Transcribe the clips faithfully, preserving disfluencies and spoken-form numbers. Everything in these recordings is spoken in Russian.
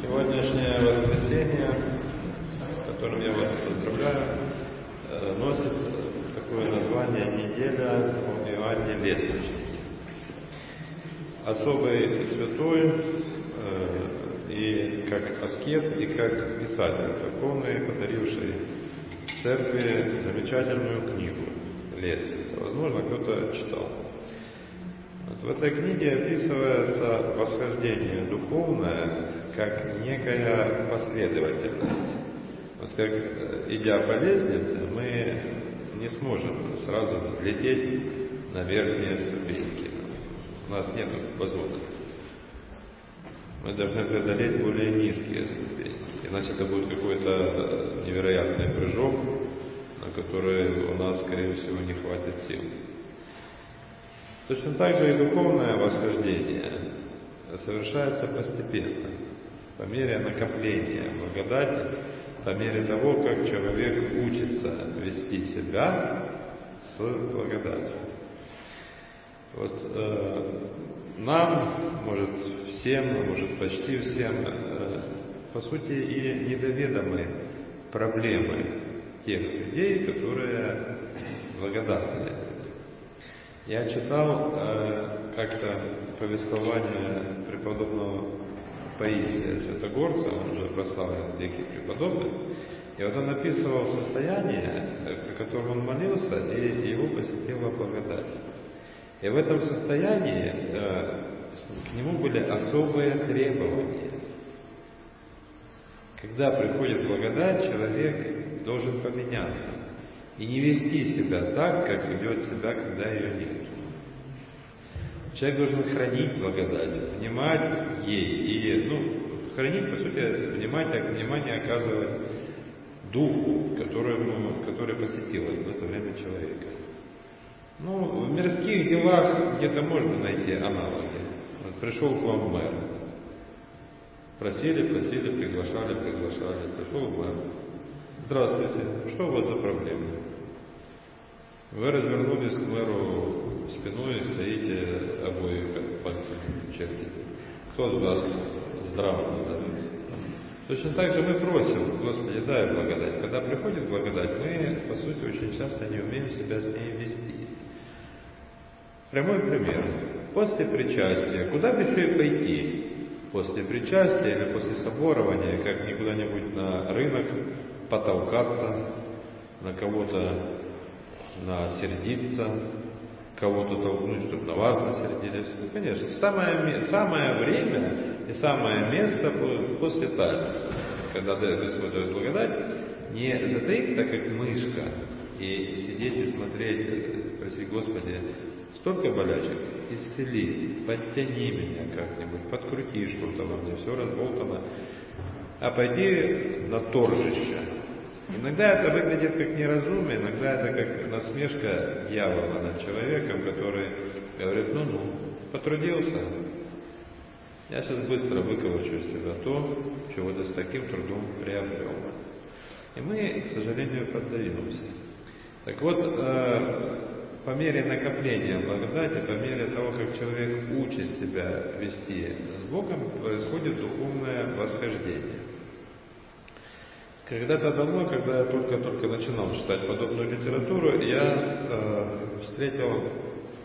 Сегодняшнее воскресенье, с которым я вас поздравляю, носит такое название «Неделя в Иоанне Лестничнике». Особый святой и как аскет, и как писатель церковный, подаривший церкви замечательную книгу «Лестница». Возможно, кто-то читал. Вот в этой книге описывается восхождение духовное как некая последовательность. Вот как, идя по лестнице, мы не сможем сразу взлететь на верхние ступеньки. У нас нет возможности. Мы должны преодолеть более низкие ступеньки, иначе это будет какой-то невероятный прыжок, на который у нас, скорее всего, не хватит сил. Точно так же и духовное восхождение совершается постепенно, по мере накопления благодати, по мере того, как человек учится вести себя с благодатью. Вот э, нам, может всем, может почти всем, э, по сути и недоведомы проблемы тех людей, которые благодатные. Я читал э, как-то повествование преподобного Паисия Святогорца, он уже прославлен великий преподобный, и вот он описывал состояние, при котором он молился, и его посетила благодать. И в этом состоянии э, к нему были особые требования. Когда приходит благодать, человек должен поменяться и не вести себя так, как ведет себя, когда ее нет. Человек должен хранить благодать, внимать ей и, ну, хранить, по сути, внимание, внимание оказывать духу, которому, который посетил в это время человека. Ну, в мирских делах где-то можно найти аналоги. Вот пришел к вам мэр. Просили, просили, приглашали, приглашали. Пришел мэр. Здравствуйте, что у вас за проблемы? Вы развернулись к мэру спиной и стоите обои как пальцем чертите. Кто из вас здраво назовет? Точно так же мы просим, Господи, дай благодать. Когда приходит благодать, мы, по сути, очень часто не умеем себя с ней вести. Прямой пример. После причастия, куда бы еще и пойти? После причастия или после соборования, как не куда-нибудь на рынок потолкаться, на кого-то насердиться, кого-то толкнуть, чтобы на вас насердились. Ну, конечно, самое, самое время и самое место после таинства, когда Господь дает благодать, не затаиться, как мышка, и сидеть и смотреть, просить Господи, столько болячек, исцели, подтяни меня как-нибудь, подкрути что-то во мне, все разболтано, а пойти на торжище. Иногда это выглядит как неразумие, иногда это как насмешка дьявола над человеком, который говорит, ну-ну, потрудился, я сейчас быстро выковырчу из тебя то, чего ты с таким трудом приобрел. И мы, к сожалению, поддаемся. Так вот, по мере накопления благодати, по мере того, как человек учит себя вести с Богом, происходит духовное восхождение. Когда-то давно, когда я только-только начинал читать подобную литературу, я э, встретил э,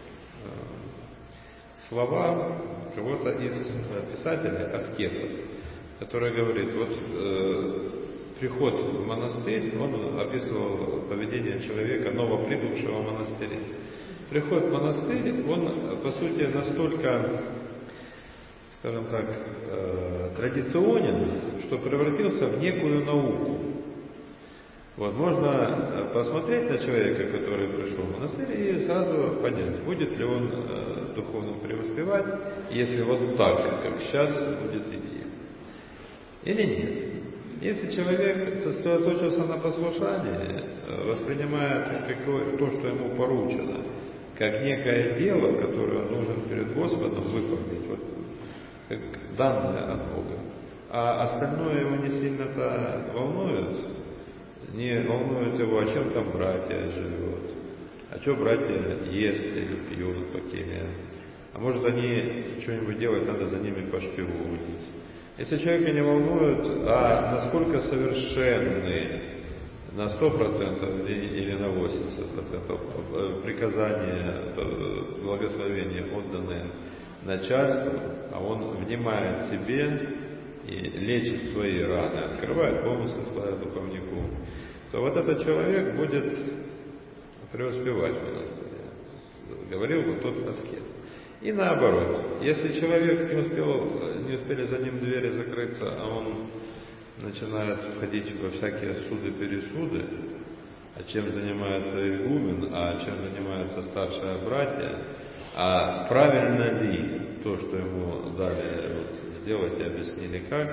слова кого-то из писателей, аскета, который говорит, вот э, приход в монастырь, он описывал поведение человека, новоприбывшего в монастыре. Приход в монастырь, он, по сути, настолько, скажем так, э, традиционен, что превратился в некую науку. Вот, можно посмотреть на человека, который пришел в монастырь, и сразу понять, будет ли он э, духовно преуспевать, если вот так, как сейчас, будет идти. Или нет. Если человек сосредоточился на послушании, воспринимает то, что ему поручено, как некое дело, которое он должен перед Господом выполнить, вот, как данное от Бога, а остальное его не сильно-то волнует, не волнует его, о чем там братья живут, а что братья ест или пьют, по кеме, а может они что-нибудь делать, надо за ними пошпионить. Если человека не волнует, а насколько совершенны на сто процентов или на восемьдесят процентов приказания, благословения, отданные начальству, а он внимает себе и лечит свои раны, открывает помыслы славя духовнику, то вот этот человек будет преуспевать в монастыре. Говорил вот тот аскет. И наоборот, если человек не успел, не успели за ним двери закрыться, а он начинает входить во всякие суды-пересуды, а чем занимается игумен, а чем занимаются старшие братья, а правильно ли то, что ему дали вот, сделать и объяснили как,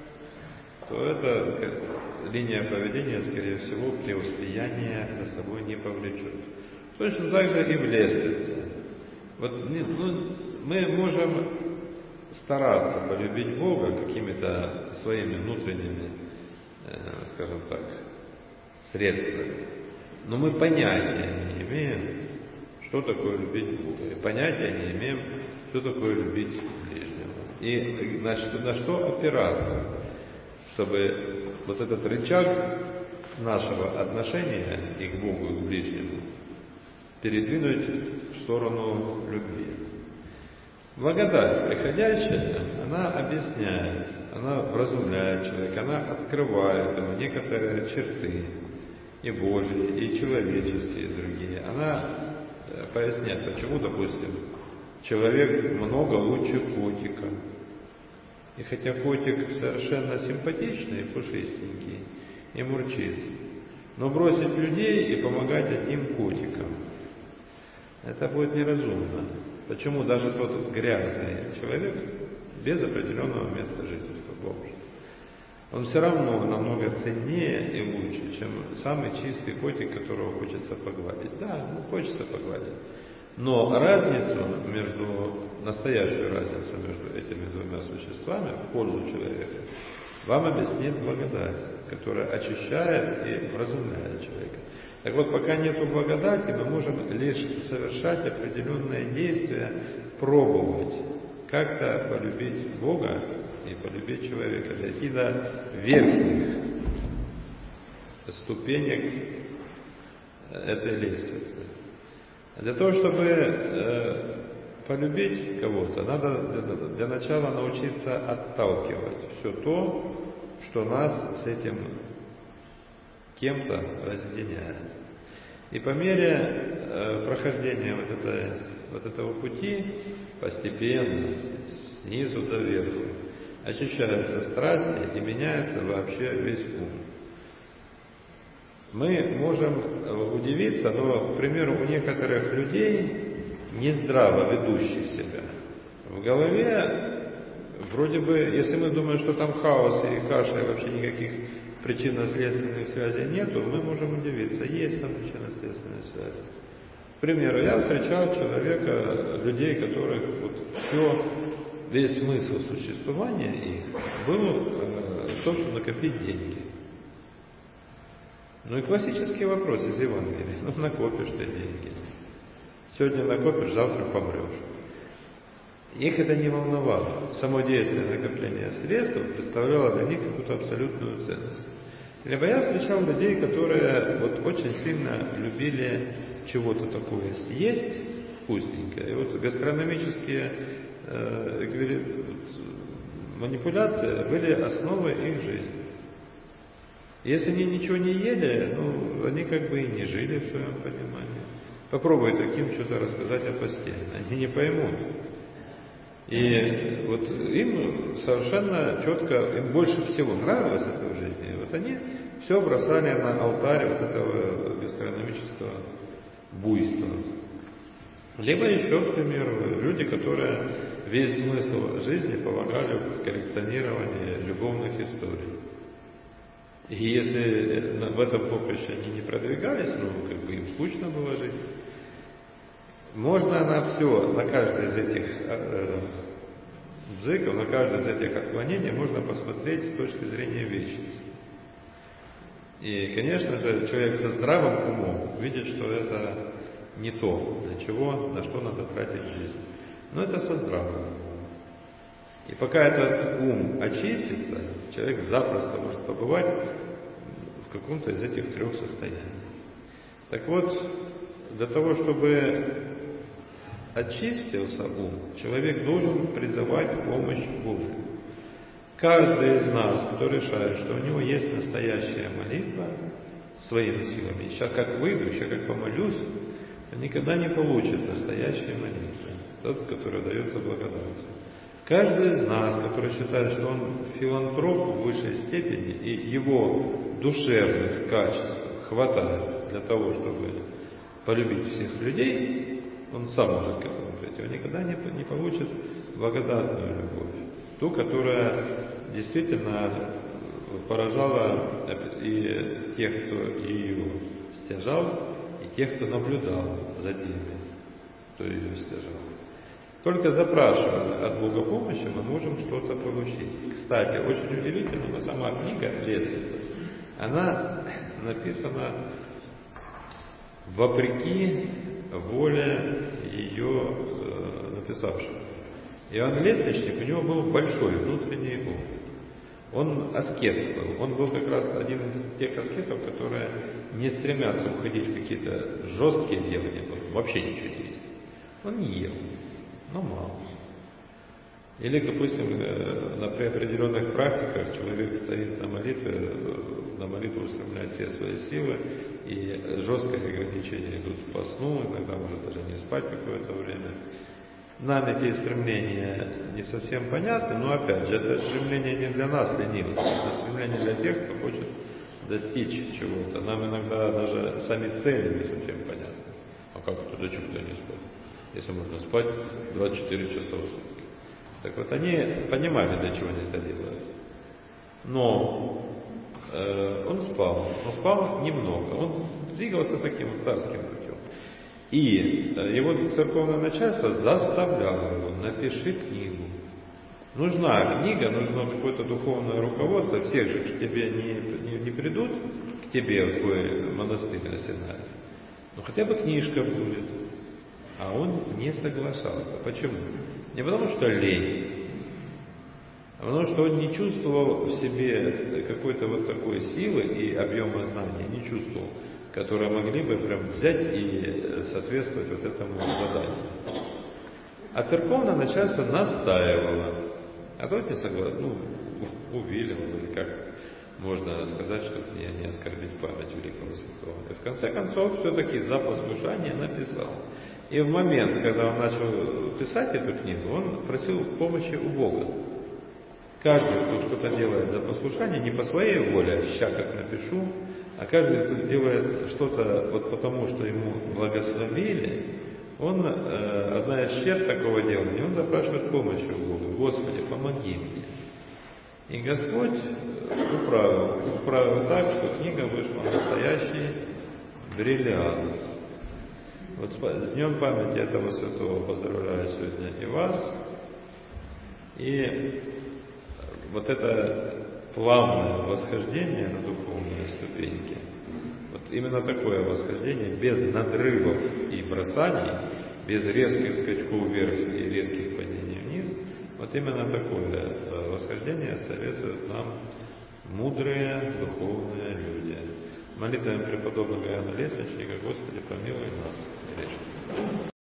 то эта линия поведения, скорее всего, преуспеяние за собой не повлечет. Точно так же и в лестнице. Вот, ну, мы можем стараться полюбить Бога какими-то своими внутренними, э, скажем так, средствами, но мы понятия не имеем, что такое любить Бога, и понятия не имеем, что такое любить ближнего, и на что, на что опираться, чтобы вот этот рычаг нашего отношения и к Богу, и к ближнему передвинуть в сторону любви. Благодать приходящая, она объясняет, она вразумляет человека, она открывает ему некоторые черты, и Божьи, и человеческие, и другие. Она поясняет, почему, допустим, человек много лучше котика. И хотя котик совершенно симпатичный, пушистенький, и мурчит, но бросить людей и помогать одним котикам, это будет неразумно. Почему даже тот грязный человек без определенного места жительства, бомж, он все равно намного ценнее и лучше, чем самый чистый котик, которого хочется погладить. Да, ну, хочется погладить. Но разницу между, настоящую разницу между этими двумя существами в пользу человека вам объяснит благодать, которая очищает и вразумляет человека. Так вот, пока нету благодати, мы можем лишь совершать определенные действия, пробовать как-то полюбить Бога и полюбить человека, дойти до верхних ступенек этой лестницы. Для того, чтобы э, полюбить кого-то, надо для, для начала научиться отталкивать все то, что нас с этим кем-то разъединяет. И по мере э, прохождения вот, этой, вот этого пути постепенно, снизу до верху, очищаются страсти и меняется вообще весь ум. Мы можем удивиться, но, к примеру, у некоторых людей, нездраво ведущих себя, в голове вроде бы, если мы думаем, что там хаос и каша, и вообще никаких причинно-следственных связей нету, мы можем удивиться, есть там причинно-следственные связи. К примеру, я встречал человека, людей, которых вот все, весь смысл существования их был э, в том, чтобы накопить деньги. Ну и классический вопрос из Евангелия. Ну, накопишь ты деньги. Сегодня накопишь, завтра помрешь. Их это не волновало. Само действие накопления средств представляло для них какую-то абсолютную ценность. Либо я встречал людей, которые вот очень сильно любили чего-то такое съесть, вкусненькое. И вот гастрономические э, манипуляции были основой их жизни. Если они ничего не ели, ну, они как бы и не жили в своем понимании. Попробуй таким что-то рассказать о посте. Они не поймут. И вот им совершенно четко, им больше всего нравилось это в жизни. И вот они все бросали на алтарь вот этого гастрономического буйства. Либо еще, к примеру, люди, которые весь смысл жизни полагали в коллекционировании любовных историй. И если в этом поприще они не продвигались, ну, как бы им скучно было жить, можно на все, на каждый из этих э, бзыков, на каждое из этих отклонений можно посмотреть с точки зрения вечности. И, конечно же, человек со здравым умом видит, что это не то, для чего, на что надо тратить жизнь. Но это со здравым умом. И пока этот ум очистится, человек запросто может побывать в каком-то из этих трех состояний. Так вот, для того, чтобы очистился ум, человек должен призывать помощь Божию. Каждый из нас, кто решает, что у него есть настоящая молитва своими силами, сейчас как выйду, сейчас как помолюсь, он никогда не получит настоящей молитвы, тот, который дается благодатью. Каждый из нас, который считает, что он филантроп в высшей степени, и его душевных качеств хватает для того, чтобы полюбить всех людей, он сам может к этому прийти, он никогда не, не получит благодатную любовь, ту, которая действительно поражала и тех, кто ее стяжал, и тех, кто наблюдал за теми, кто ее стяжал. Только запрашивая от Бога помощи, мы можем что-то получить. Кстати, очень удивительно, но сама книга «Лестница», она написана вопреки воле ее э, написавшего. Иоанн Лестничник, у него был большой внутренний опыт. Он аскет был. Он был как раз один из тех аскетов, которые не стремятся уходить в какие-то жесткие делания, вообще ничего не есть. Он не ел, но мало. Или, допустим, на при определенных практиках человек стоит на молитве, на молитву устремляет все свои силы, и жесткие ограничения идут по сну, иногда может даже не спать какое-то время. Нам эти стремления не совсем понятны, но опять же, это стремление не для нас, ленивых, это стремление для тех, кто хочет достичь чего-то. Нам иногда даже сами цели не совсем понятны. А как это, зачем туда не спать? Если можно спать двадцать четыре часа в сутки. Так вот, они понимали, для чего они это делают. Но э, он спал, но спал немного. Он двигался таким царским путем. И его церковное начальство заставляло его: напиши книгу. Нужна книга, нужно какое-то духовное руководство. Всех же к тебе не, не, не придут, к тебе в твой монастырь на Синае. Но хотя бы книжка будет. А он не соглашался. Почему? Не потому что лень, а потому что он не чувствовал в себе какой-то вот такой силы и объема знаний, не чувствовал, которые могли бы прям взять и соответствовать вот этому заданию. А церковное начальство настаивало, а тот не согласен, ну, увиливал, или как можно сказать, чтобы не, не оскорбить память великого святого. И в конце концов, все-таки за послушание написал. И в момент, когда он начал писать эту книгу, он просил помощи у Бога. Каждый, кто что-то делает за послушание, не по своей воле, ща как напишу, а каждый, кто делает что-то вот потому, что ему благословили, он, э, одна из черт такого делания, он запрашивает помощи у Бога. Господи, помоги мне. И Господь управил, управил так, что книга вышла настоящий бриллиант. Вот с днем памяти этого святого поздравляю сегодня и вас. И вот это плавное восхождение на духовные ступеньки, вот именно такое восхождение, без надрывов и бросаний, без резких скачков вверх и резких падений вниз, вот именно такое восхождение советуют нам мудрые духовные люди. Молитвами преподобного Иоанна Лестничника: Господи, помилуй нас грешных.